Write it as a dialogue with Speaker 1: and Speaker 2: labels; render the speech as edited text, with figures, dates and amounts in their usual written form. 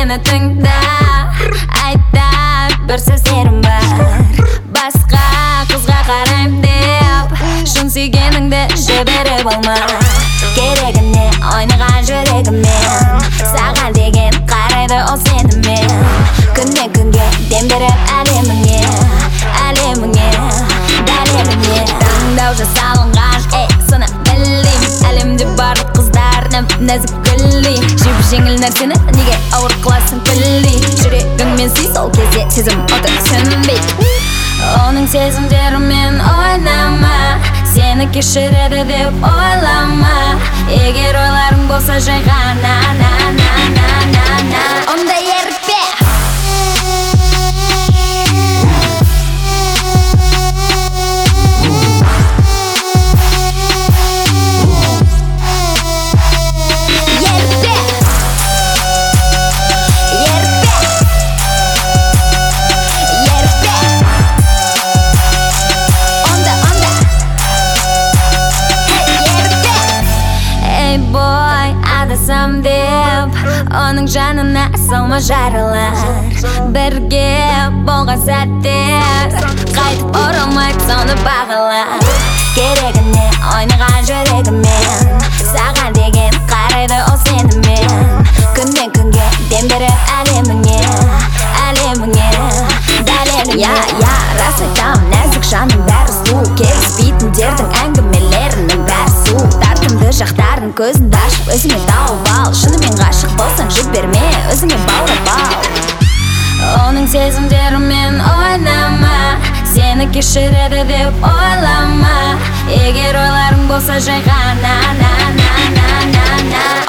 Speaker 1: мені тыңда, айтар бір сөздерім бар. Басқа қызға қарайм деп шын сүйгеніңді жіберіп алма. Керегіне ойнаған жүрегіммен, саған деген қарайды ол сенімен. Күннен күнге дем беріп әлеміңе, дәлеліңе таңдау жасалынған, соны білейм. Әлемде барлық қыздар нәзік гүлдей, жеп-жеңіл нәрсені неге ауыр қыласың білдей. Жүрегіңмен сүй, сол кезде сезім оты сөнбей. Оның сезімдерімен ойнама, сені кешіреді деп ойлама. Егер ойларың болса жай ғана онда ерікпе. Адасам деп оның жанына салма жаралар. Бірге болған сәттер қайтып оралмайды, соны бағала. Керегіне ойнаған жүрегіммен, саған деген қарайды ол сенімен. Күннен күнге дем беріп әлеміңе, дәлеліңе. Рас айтам, нәзік жаның бәрі сұлу, келіспейтіндердің әңгімелерінің бәрі су. Тартымды жақтардың көзіңді ашып өзіңе тауып ал. Шынымен ғашық болсаң жіберме, өзіңе баурап ал. Оның сезімдерімен ойнама, сені кешіреді деп ойлама. Егер ойларың болса жай ғана